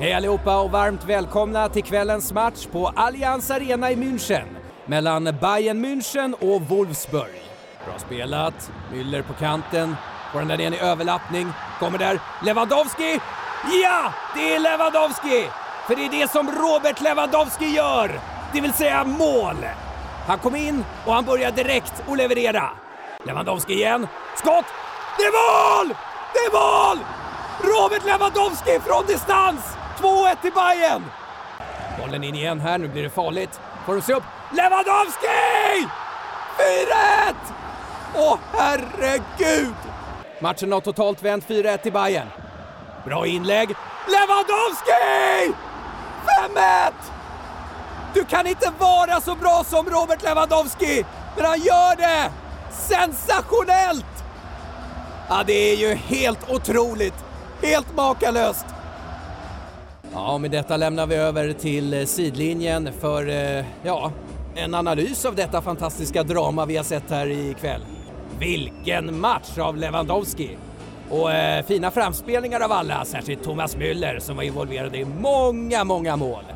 Hej allihopa och varmt välkomna till kvällens match på Allianz Arena i München mellan Bayern München och Wolfsburg. Bra spelat, Müller på kanten, får den där ner i överlappning, kommer där, Lewandowski! Ja, det är Lewandowski! För det är det som Robert Lewandowski gör, det vill säga mål! Han kom in och han börjar direkt att leverera. Lewandowski igen, skott! Det är mål! Det är mål! Robert Lewandowski från distans! 2-1 till Bayern! Bollen in igen här, nu blir det farligt. Får de se upp? Lewandowski! 4-1! Åh herregud! Matchen har totalt vänt 4-1 till Bayern. Bra inlägg. Lewandowski! 5-1! Du kan inte vara så bra som Robert Lewandowski, men han gör det! Sensationellt! Ja, det är ju helt otroligt. Helt makalöst. Ja, med detta lämnar vi över till sidlinjen för en analys av detta fantastiska drama vi har sett här ikväll. Vilken match av Lewandowski! Och fina framspelningar av alla, särskilt Thomas Müller som var involverad i många mål.